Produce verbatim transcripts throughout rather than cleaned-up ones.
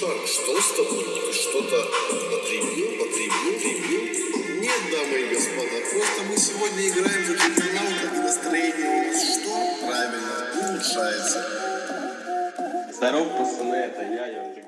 Шар, что с тобой? Ты что-то потребил, потребил, потребил? Нет, дамы и господа, просто мы сегодня играем за джиггернаута, и настроение у нас что? Правильно, улучшается. Здорово, пацаны, это я, я джиггернаут.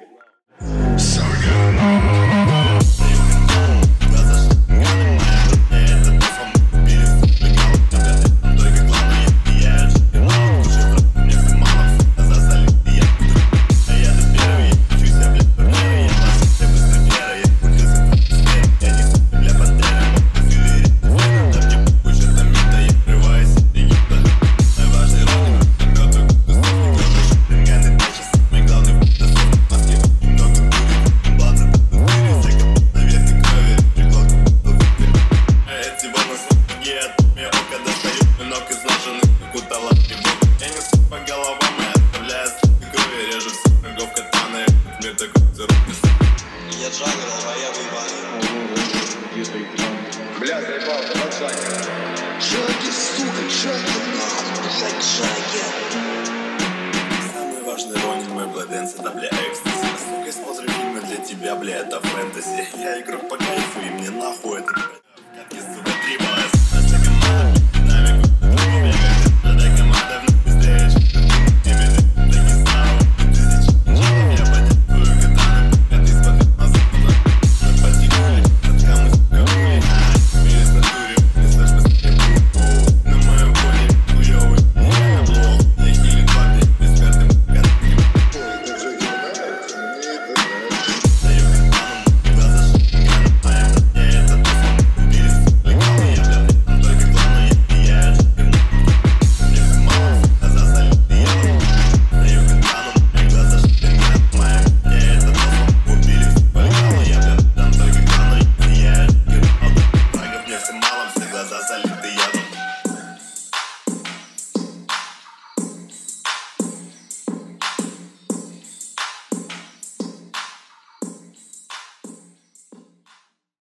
Я джаггер, а я выебаный. Бля, заебал, ты под джаггер. Джаггер, сука, джаггер, нахуй, я джаггер. Самый важный ронин, мой бладенс, это, бля, экстази. Сука, смотрю фильмы для тебя, бля, это фэнтези. Я игрок по кайфу, и мне нахуй это,